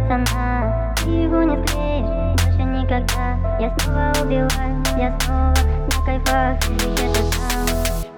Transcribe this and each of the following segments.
пацана, ты его не склеишь больше никогда. Я снова убиваю, я снова на кайфах, ты где-то там.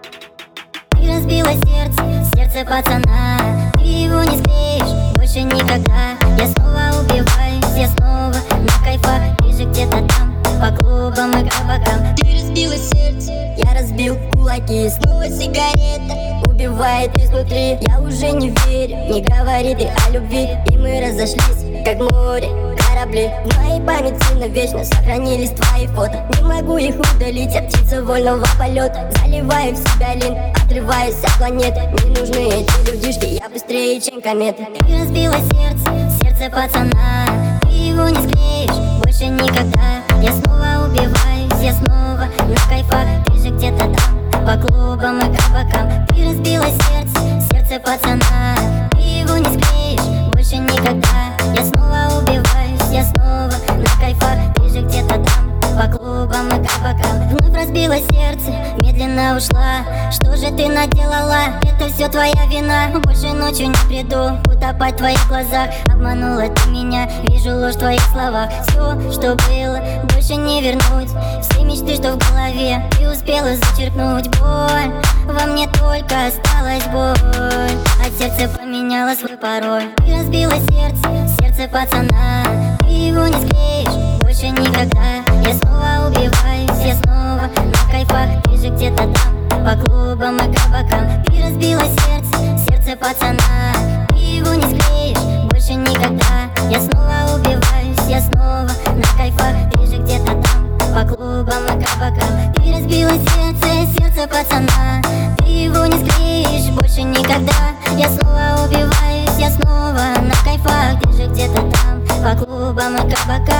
Ты разбила сердце пацана, ты его не склеишь больше никогда. Я снова убиваюсь, я снова на кайфах, ты же где-то там, по клубам и кабакам. Ты разбила сердце, я разбил кулаки. Снова сигарета убивает изнутри. Я уже не верю, не говори ты о любви. И мы разошлись, как море, корабли. В моей памяти навечно сохранились твои фото. Не могу их удалить, я птица вольного полета. Заливаю в себя лин, отрываюсь от планеты. Не нужны эти людишки, я быстрее, чем комета. Ты разбила сердце пацана, ты его не склеишь больше никогда. Я снова убиваюсь, я снова на кайфах, ты же где-то там, по клубам и кабакам. Ты разбила сердце пацана, ты его не склеишь больше никогда. Я снова убиваюсь, я снова на кайфах, ты же где-то там, по клубам и кабакам. Вновь разбила сердце, медленно ушла. Что же ты наделала? Это все твоя вина. Больше ночью не приду утопать в твоих глазах. Обманула ты меня, вижу ложь в твоих словах. Все, что было, больше не вернуть. Все мечты, что в голове, ты успела зачеркнуть. Боль, во мне только осталась боль. От сердца поменяла свой пароль. Ты разбила сердце пацана, ты его не склеишь больше никогда. Я снова убиваюсь, я снова на кайфах, ты же где-то там, по клубам и кабакам. Ты разбила сердце пацана, ты его не склеишь больше никогда. Я снова убиваюсь, я снова на кайфах, ты же где-то там, по клубам и кабакам. Ты разбила сердце пацана, ты его не склеишь больше никогда. Я снова убиваюсь, я снова на кайфах, ты же где-то там, по клубам и кабакам.